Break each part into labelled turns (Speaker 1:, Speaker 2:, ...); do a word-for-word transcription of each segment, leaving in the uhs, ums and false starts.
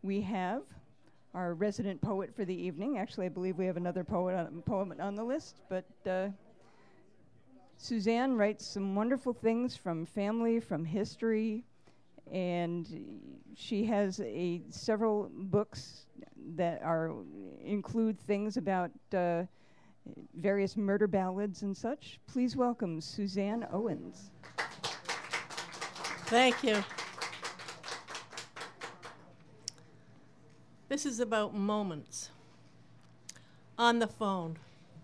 Speaker 1: we have our resident poet for the evening. Actually, I believe we have another poet on, poem on the list, but uh, Suzanne writes some wonderful things from family, from history, and she has a several books that are include things about uh, various murder ballads and such. Please welcome Suzanne Owens.
Speaker 2: Thank you. This is about moments. On the phone.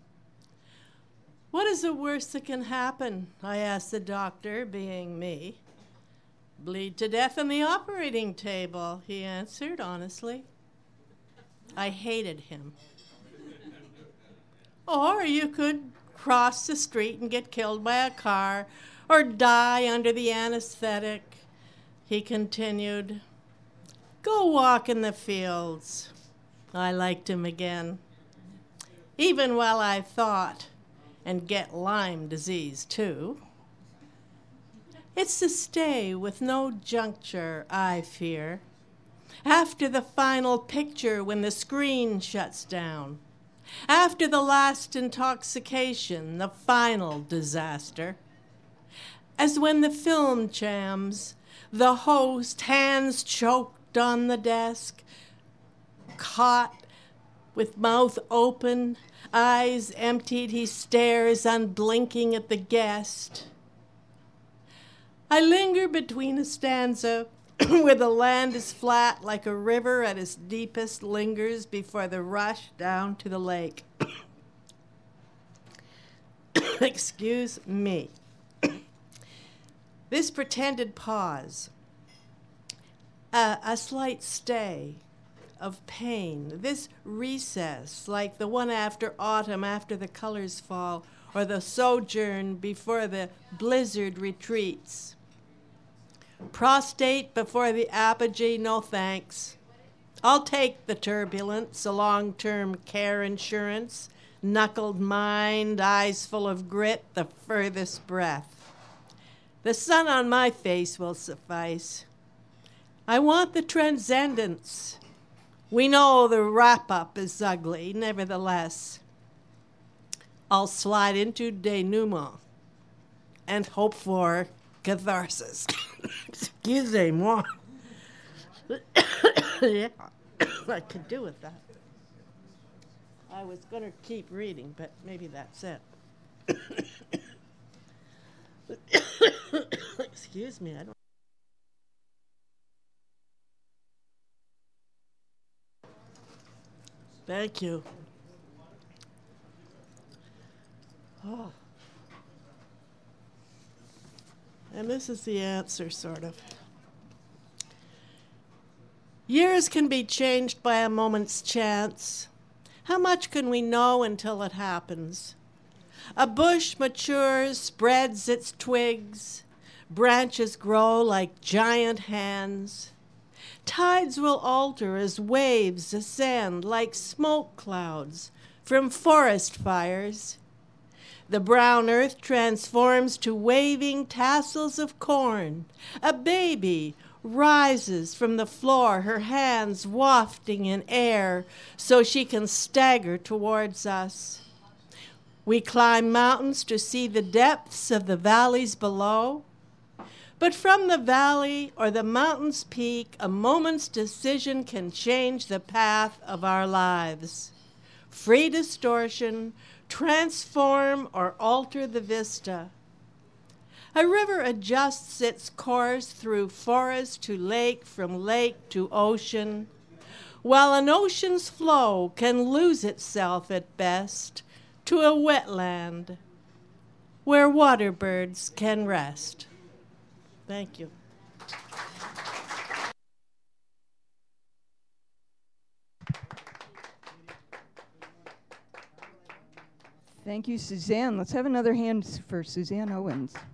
Speaker 2: What is the worst that can happen? I asked the doctor, being me. Bleed to death on the operating table, he answered honestly. I hated him. Or you could cross the street and get killed by a car, or die under the anesthetic, he continued. Go walk in the fields. I liked him again. Even while I thought, and get Lyme disease too. It's the stay with no juncture, I fear. After the final picture when the screen shuts down. After the last intoxication, the final disaster. As when the film jams, the host, hands choked on the desk, caught with mouth open, eyes emptied, he stares unblinking at the guest. I linger between a stanza where the land is flat like a river at its deepest lingers before the rush down to the lake. Excuse me. This pretended pause, a, a slight stay of pain, this recess like the one after autumn, after the colors fall, or the sojourn before the blizzard retreats. Prostate before the apogee, no thanks. I'll take the turbulence, a long-term care insurance, knuckled mind, eyes full of grit, the furthest breath. The sun on my face will suffice. I want the transcendence. We know the wrap-up is ugly, nevertheless. I'll slide into denouement and hope for catharsis. Excusez-moi. Yeah, I could do with that. I was going to keep reading, but maybe that's it. Excuse me, I don't. Thank you. Oh. And this is the answer, sort of. Years can be changed by a moment's chance. How much can we know until it happens? A bush matures, spreads its twigs. Branches grow like giant hands. Tides will alter as waves ascend like smoke clouds from forest fires. The brown earth transforms to waving tassels of corn. A baby rises from the floor, her hands wafting in air so she can stagger towards us. We climb mountains to see the depths of the valleys below. But from the valley or the mountain's peak, a moment's decision can change the path of our lives. Free distortion, transform or alter the vista. A river adjusts its course through forest to lake, from lake to ocean, while an ocean's flow can lose itself at best to a wetland where water birds can rest. Thank you.
Speaker 1: Thank you, Suzanne. Let's have another hand for Suzanne Owens.